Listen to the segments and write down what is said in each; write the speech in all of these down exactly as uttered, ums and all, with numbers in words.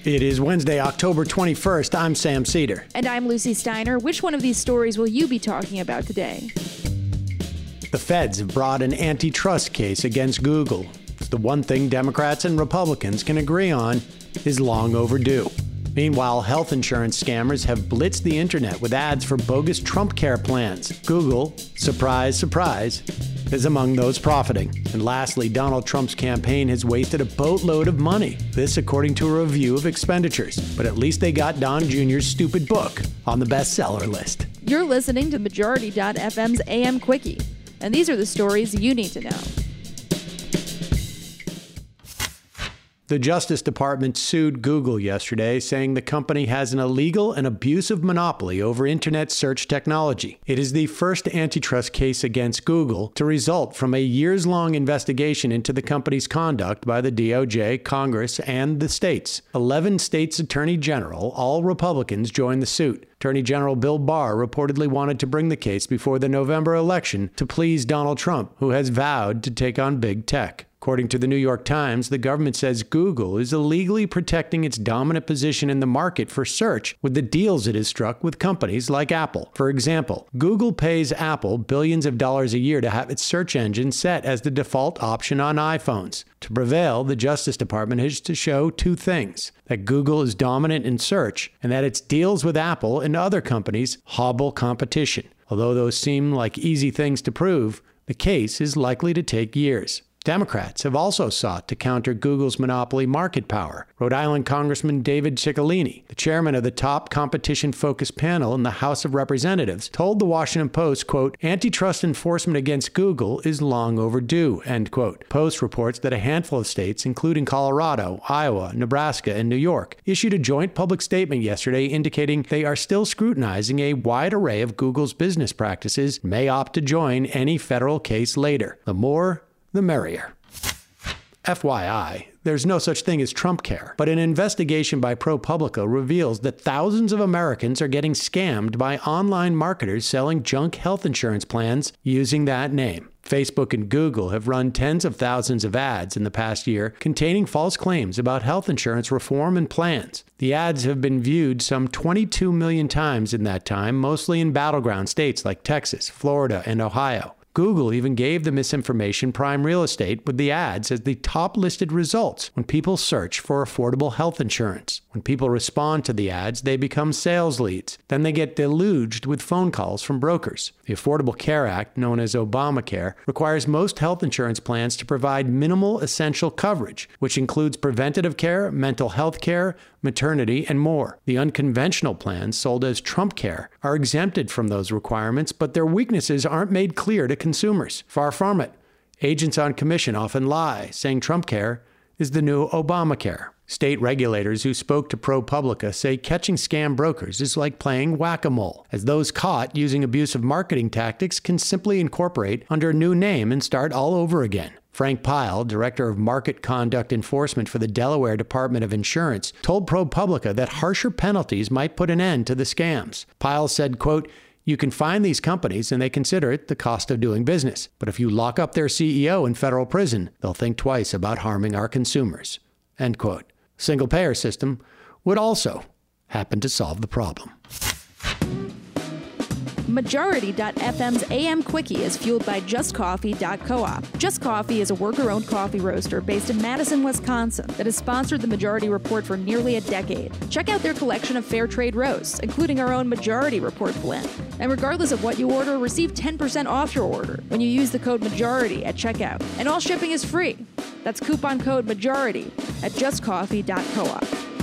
It is Wednesday, October twenty-first. I'm Sam Cedar. And I'm Lucy Steiner. Which one of these stories will you be talking about today? The feds have brought an antitrust case against Google. It's the one thing Democrats and Republicans can agree on is long overdue. Meanwhile, health insurance scammers have blitzed the internet with ads for bogus Trump Care plans. Google, surprise, surprise, is among those profiting. And lastly, Donald Trump's campaign has wasted a boatload of money. This according to a review of expenditures. But at least they got Don Junior's stupid book on the bestseller list. You're listening to Majority dot F M's A M Quickie. And these are the stories you need to know. The Justice Department sued Google yesterday, saying the company has an illegal and abusive monopoly over internet search technology. It is the first antitrust case against Google to result from a years-long investigation into the company's conduct by the D O J, Congress, and the states. Eleven states' attorney general, all Republicans, joined the suit. Attorney General Bill Barr reportedly wanted to bring the case before the November election to please Donald Trump, who has vowed to take on big tech. According to the New York Times, the government says Google is illegally protecting its dominant position in the market for search with the deals it has struck with companies like Apple. For example, Google pays Apple billions of dollars a year to have its search engine set as the default option on iPhones. To prevail, the Justice Department has to show two things: that Google is dominant in search and that its deals with Apple and other companies hobble competition. Although those seem like easy things to prove, the case is likely to take years. Democrats have also sought to counter Google's monopoly market power. Rhode Island Congressman David Ciccolini, the chairman of the top competition-focused panel in the House of Representatives, told the Washington Post, quote, "Antitrust enforcement against Google is long overdue," end quote. Post reports that a handful of states, including Colorado, Iowa, Nebraska, and New York, issued a joint public statement yesterday indicating they are still scrutinizing a wide array of Google's business practices and may opt to join any federal case later. The more, the merrier. F Y I, there's no such thing as Trump Care, but an investigation by ProPublica reveals that thousands of Americans are getting scammed by online marketers selling junk health insurance plans using that name. Facebook and Google have run tens of thousands of ads in the past year containing false claims about health insurance reform and plans. The ads have been viewed some twenty-two million times in that time, mostly in battleground states like Texas, Florida, and Ohio. Google even gave the misinformation Prime Real Estate with the ads as the top listed results when people search for affordable health insurance. When people respond to the ads, they become sales leads. Then they get deluged with phone calls from brokers. The Affordable Care Act, known as Obamacare, requires most health insurance plans to provide minimal essential coverage, which includes preventative care, mental health care, maternity, and more. The unconventional plans, sold as Trump Care, are exempted from those requirements, but their weaknesses aren't made clear to consumers. Far from it. Agents on commission often lie, saying Trump Care is the new Obamacare. State regulators who spoke to ProPublica say catching scam brokers is like playing whack-a-mole, as those caught using abusive marketing tactics can simply incorporate under a new name and start all over again. Frank Pyle, Director of Market Conduct Enforcement for the Delaware Department of Insurance, told ProPublica that harsher penalties might put an end to the scams. Pyle said, quote, "You can fine these companies and they consider it the cost of doing business. But if you lock up their C E O in federal prison, they'll think twice about harming our consumers," end quote. Single-payer system would also happen to solve the problem. Majority dot F M's A M Quickie is fueled by Just Coffee dot coop. Just Coffee is a worker-owned coffee roaster based in Madison, Wisconsin that has sponsored the Majority Report for nearly a decade. Check out their collection of fair trade roasts, including our own Majority Report blend. And regardless of what you order, receive ten percent off your order when you use the code MAJORITY at checkout. And all shipping is free. That's coupon code MAJORITY at Just Coffee dot coop.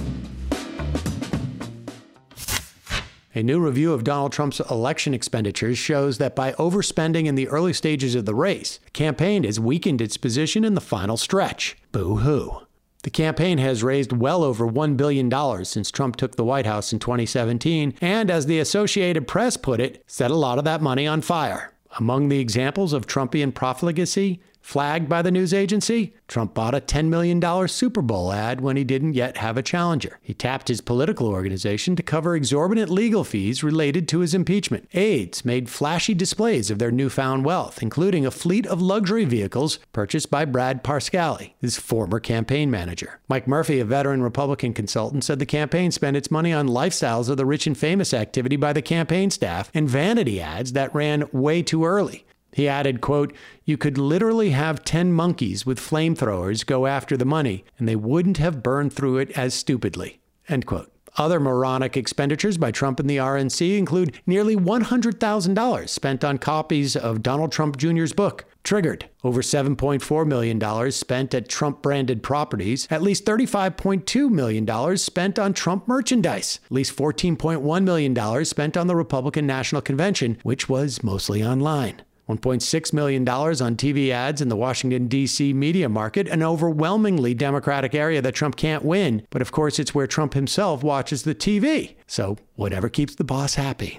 A new review of Donald Trump's election expenditures shows that by overspending in the early stages of the race, the campaign has weakened its position in the final stretch. Boo-hoo. The campaign has raised well over one billion dollars since Trump took the White House in twenty seventeen, and as the Associated Press put it, set a lot of that money on fire. Among the examples of Trumpian profligacy, Flagged by the news agency, Trump bought a ten million dollars Super Bowl ad when he didn't yet have a challenger. He tapped his political organization to cover exorbitant legal fees related to his impeachment. Aides made flashy displays of their newfound wealth, including a fleet of luxury vehicles purchased by Brad Parscale, his former campaign manager. Mike Murphy, a veteran Republican consultant, said the campaign spent its money on lifestyles of the rich and famous activity by the campaign staff and vanity ads that ran way too early. He added, quote, "You could literally have ten monkeys with flamethrowers go after the money, and they wouldn't have burned through it as stupidly," end quote. Other moronic expenditures by Trump and the R N C include nearly one hundred thousand dollars spent on copies of Donald Trump Junior's book, Triggered, over seven point four million dollars spent at Trump-branded properties, at least thirty-five point two million dollars spent on Trump merchandise, at least fourteen point one million dollars spent on the Republican National Convention, which was mostly online. one point six million dollars on T V ads in the Washington, D C media market, an overwhelmingly Democratic area that Trump can't win. But of course, it's where Trump himself watches the T V. So whatever keeps the boss happy.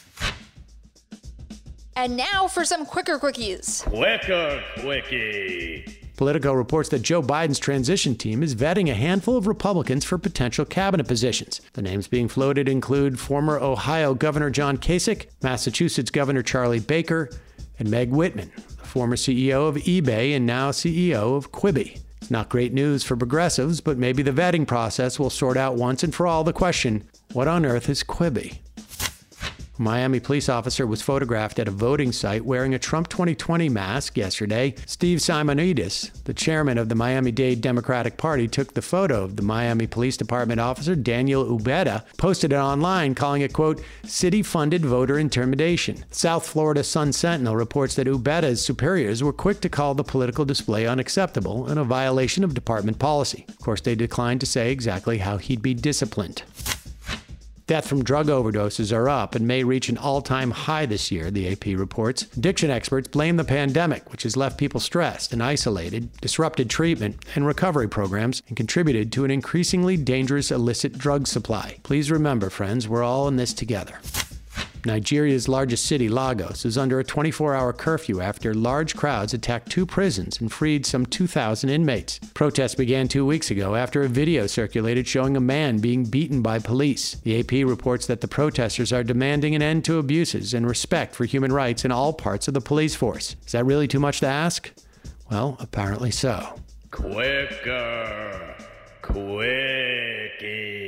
And now for some quicker quickies. Quicker quickie. Politico reports that Joe Biden's transition team is vetting a handful of Republicans for potential cabinet positions. The names being floated include former Ohio Governor John Kasich, Massachusetts Governor Charlie Baker, and Meg Whitman, the former C E O of eBay and now C E O of Quibi. It's not great news for progressives, but maybe the vetting process will sort out once and for all the question, what on earth is Quibi? A Miami police officer was photographed at a voting site wearing a Trump twenty twenty mask yesterday. Steve Simonidis, the chairman of the Miami-Dade Democratic Party, took the photo of the Miami Police Department officer, Daniel Ubeda, posted it online, calling it, quote, city-funded voter intimidation. South Florida Sun-Sentinel reports that Ubeda's superiors were quick to call the political display unacceptable and a violation of department policy. Of course, they declined to say exactly how he'd be disciplined. Deaths from drug overdoses are up and may reach an all-time high this year, the A P reports. Addiction experts blame the pandemic, which has left people stressed and isolated, disrupted treatment and recovery programs, and contributed to an increasingly dangerous illicit drug supply. Please remember, friends, we're all in this together. Nigeria's largest city, Lagos, is under a twenty-four hour curfew after large crowds attacked two prisons and freed some two thousand inmates. Protests began two weeks ago after a video circulated showing a man being beaten by police. The A P reports that the protesters are demanding an end to abuses and respect for human rights in all parts of the police force. Is that really too much to ask? Well, apparently so. Quicker quickie.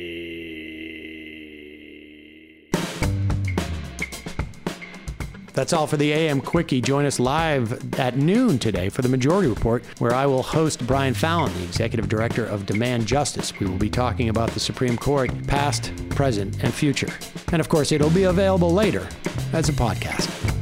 That's all for the A M Quickie. Join us live at noon today for the Majority Report, where I will host Brian Fallon, the Executive Director of Demand Justice. We will be talking about the Supreme Court, past, present, and future. And of course, it'll be available later as a podcast.